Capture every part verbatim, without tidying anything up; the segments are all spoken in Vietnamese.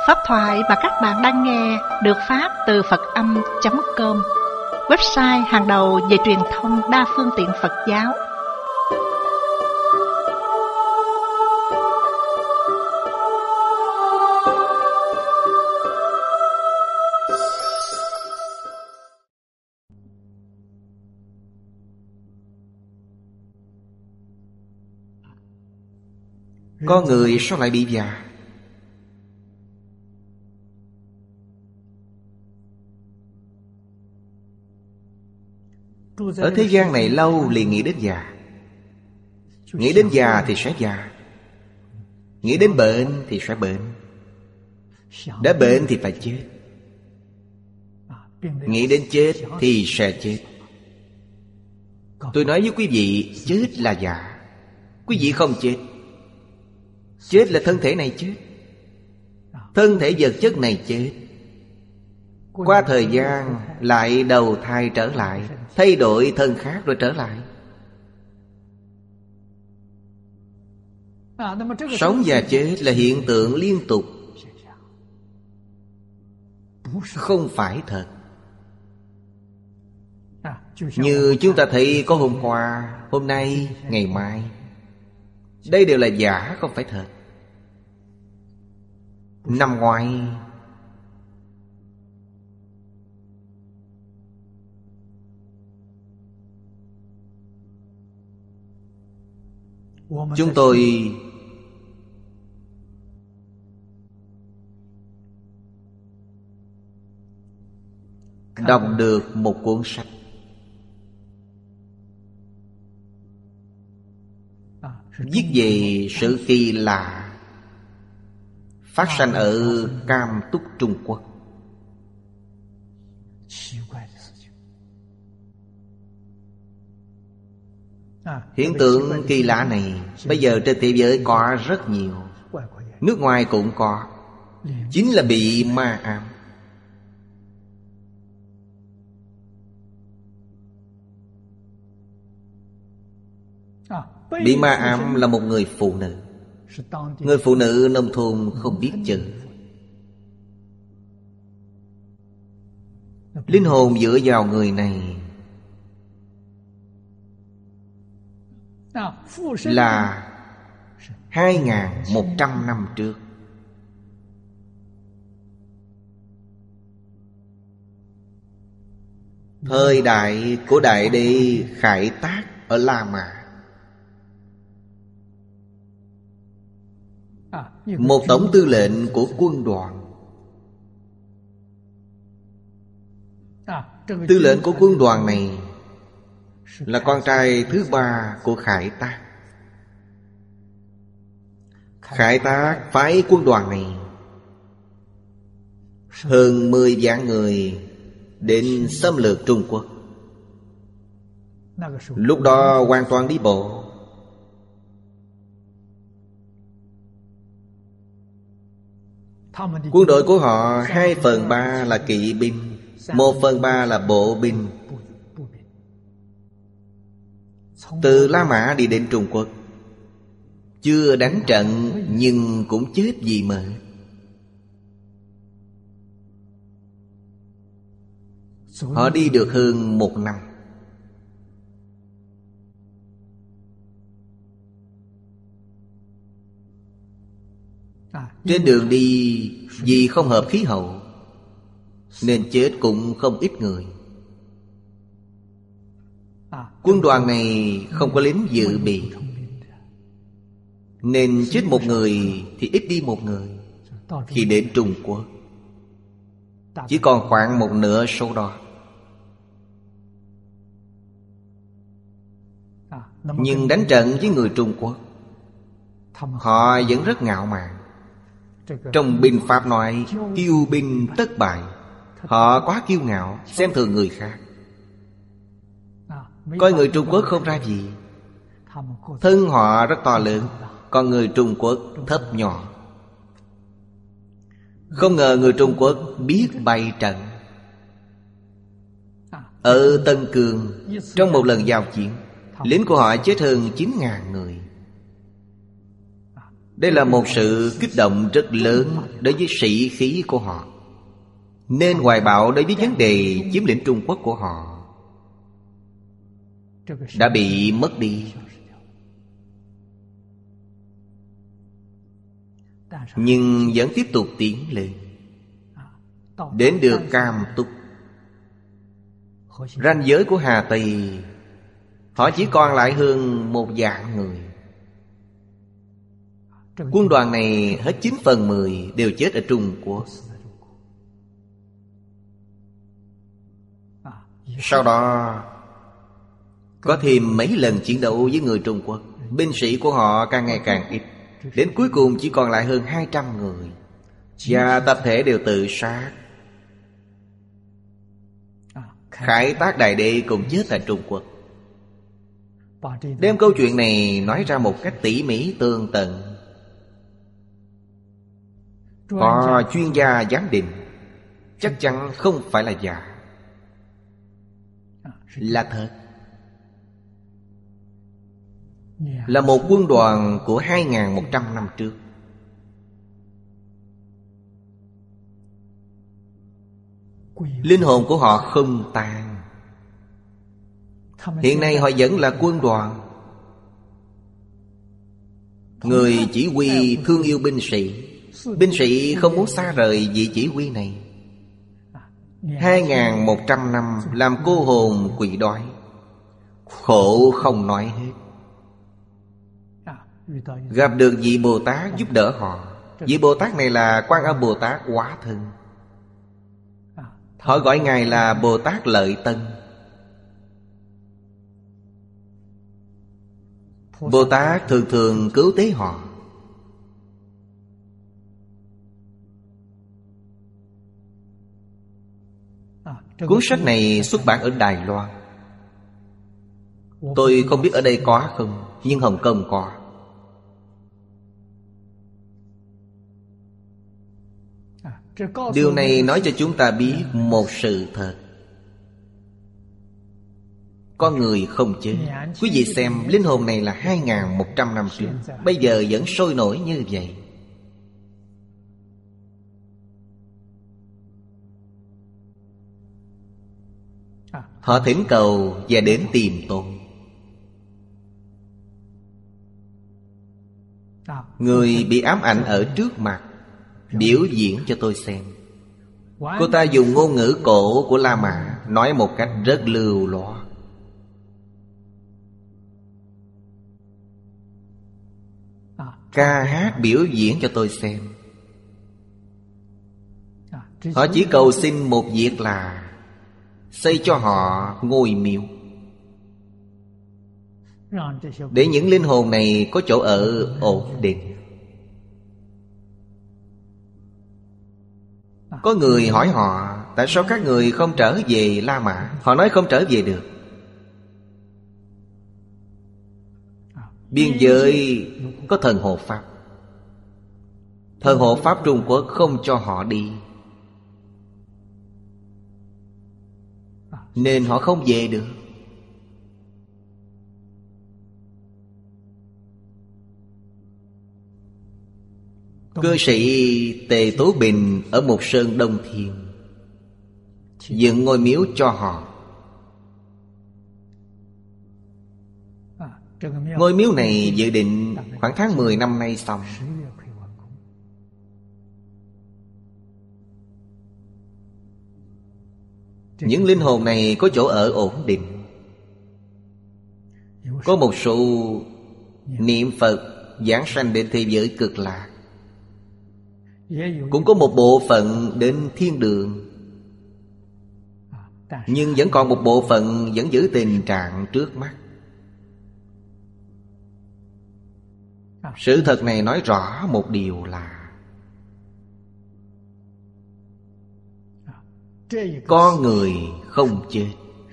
Pháp thoại mà các bạn đang nghe được phát từ Phật Âm chấm com, website hàng đầu về truyền thông đa phương tiện Phật giáo. Con người sao lại bị già? Ở thế gian này lâu liền nghĩ đến già. Nghĩ đến già thì sẽ già. Nghĩ đến bệnh thì sẽ bệnh. Đã bệnh thì phải chết. Nghĩ đến chết thì sẽ chết. Tôi nói với quý vị, chết là già. Quý vị không chết. Chết là thân thể này chết. Thân thể vật chất này chết. Qua thời gian lại đầu thai trở lại, thay đổi thân khác rồi trở lại. Sống và chết là hiện tượng liên tục, không phải thật. Như chúng ta thấy có hôm qua, hôm nay, ngày mai. Đây đều là giả, không phải thật. Năm ngoái chúng tôi đọc được một cuốn sách viết về sự kỳ lạ phát sanh ở Cam Túc, Trung Quốc. Hiện tượng kỳ lạ này bây giờ trên thế giới có rất nhiều. Nước ngoài cũng có. Chính là bị ma ám. Bị ma ám là một người phụ nữ. Người phụ nữ nông thôn không biết chữ. Linh hồn dựa vào người này là hai nghìn một trăm năm trước. Thời đại của Đại Đế Khải Tác ở La Mã. Một tổng tư lệnh của quân đoàn. Tư lệnh của quân đoàn này là con trai thứ ba của Khải Tác. Khải Tác phái quân đoàn này hơn mười vạn người đến xâm lược Trung Quốc. Lúc đó hoàn toàn đi bộ. Quân đội của họ hai phần ba là kỵ binh, một phần ba là bộ binh. Từ La Mã đi đến Trung Quốc, chưa đánh trận nhưng cũng chết vì mệt. Họ đi được hơn một năm. Trên đường đi vì không hợp khí hậu nên chết cũng không ít người. Quân đoàn này không có lính dự bị, nên chết một người thì ít đi một người. Khi đến Trung Quốc chỉ còn khoảng một nửa số đó. Nhưng đánh trận với người Trung Quốc, họ vẫn rất ngạo mạn. Trong binh pháp nói kiêu binh tất bại. Họ quá kiêu ngạo, xem thường người khác, coi người Trung Quốc không ra gì. Thân họ rất to lớn, còn người Trung Quốc thấp nhỏ. Không ngờ người Trung Quốc biết bày trận. Ở Tân Cương, trong một lần giao chiến, lính của họ chết hơn chín ngàn người. Đây là một sự kích động rất lớn đối với sĩ khí của họ, nên hoài bão đối với vấn đề chiếm lĩnh Trung Quốc của họ đã bị mất đi. Nhưng vẫn tiếp tục tiến lên, đến được Cam Túc. Ranh giới của Hà Tây, họ chỉ còn lại hơn một vạn người. Quân đoàn này hết chín phần mười đều chết ở Trung Quốc. Sau đó có thêm mấy lần chiến đấu với người Trung Quốc, binh sĩ của họ càng ngày càng ít, đến cuối cùng chỉ còn lại hơn hai trăm người. Và tập thể đều tự sát. Khải Tác Đại Đế cũng chết tại Trung Quốc. Đem câu chuyện này nói ra một cách tỉ mỉ tường tận. Có chuyên gia giám định, chắc chắn không phải là giả, là thật. Là một quân đoàn của hai nghìn một trăm năm trước. Linh hồn của họ không tan. Hiện nay họ vẫn là quân đoàn. Người chỉ huy thương yêu binh sĩ. Binh sĩ không muốn xa rời vị chỉ huy này. Hai nghìn một trăm năm làm cô hồn quỷ đói, khổ không nói hết. Gặp được vị Bồ Tát giúp đỡ họ. Vị Bồ Tát này là Quan Âm Bồ Tát hóa thân. Họ gọi Ngài là Bồ Tát Lợi Tân. Bồ Tát thường thường cứu tế họ. Cuốn sách này xuất bản ở Đài Loan. Tôi không biết ở đây có không, nhưng Hồng Kông có. Điều này nói cho chúng ta biết một sự thật. Con người không chết. Quý vị xem, linh hồn này là hai nghìn một trăm năm trước, bây giờ vẫn sôi nổi như vậy. Họ thỉnh cầu và đến tìm tôi. Người bị ám ảnh ở trước mặt biểu diễn cho tôi xem. Cô ta dùng ngôn ngữ cổ của La Mã, nói một cách rất lưu loát. Ca hát biểu diễn cho tôi xem. Họ chỉ cầu xin một việc là xây cho họ ngôi miếu, để những linh hồn này có chỗ ở ổn định. Có người hỏi họ, tại sao các người không trở về La Mã? Họ nói không trở về được. Biên giới có thần hộ pháp. Thần hộ pháp Trung Quốc không cho họ đi, nên họ không về được. Cư sĩ Tề Tố Bình ở Mục Sơn Đông Thiên dựng ngôi miếu cho họ. Ngôi miếu này dự định khoảng tháng mười năm nay xong. Những linh hồn này có chỗ ở ổn định. Có một số niệm Phật giảng sanh đến thế giới cực lạc, cũng có một bộ phận đến thiên đường. Nhưng vẫn còn một bộ phận vẫn giữ tình trạng trước mắt. Sự thật này nói rõ một điều là con người không chết.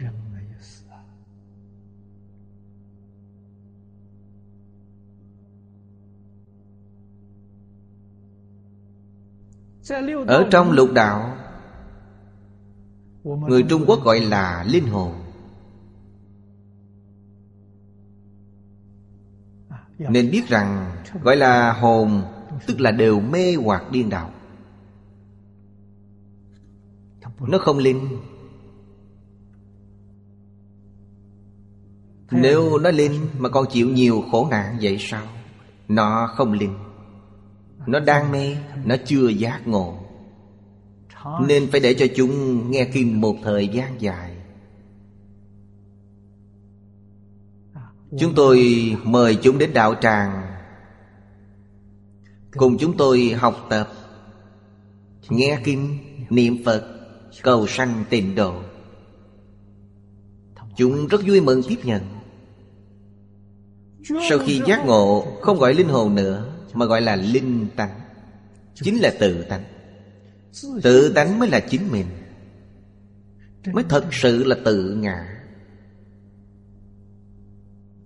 Ở trong lục đạo, người Trung Quốc gọi là linh hồn. Nên biết rằng gọi là hồn, tức là đều mê hoặc điên đảo. Nó không linh. Nếu nó linh mà còn chịu nhiều khổ nạn vậy sao? Nó không linh. Nó đang mê, nó chưa giác ngộ. Nên phải để cho chúng nghe kinh một thời gian dài. Chúng tôi mời chúng đến đạo tràng, cùng chúng tôi học tập, nghe kinh, niệm Phật, cầu sanh tịnh độ. Chúng rất vui mừng tiếp nhận. Sau khi giác ngộ, không gọi linh hồn nữa, mà gọi là linh tánh. Chính là tự tánh. Tự tánh mới là chính mình, mới thật sự là tự ngã.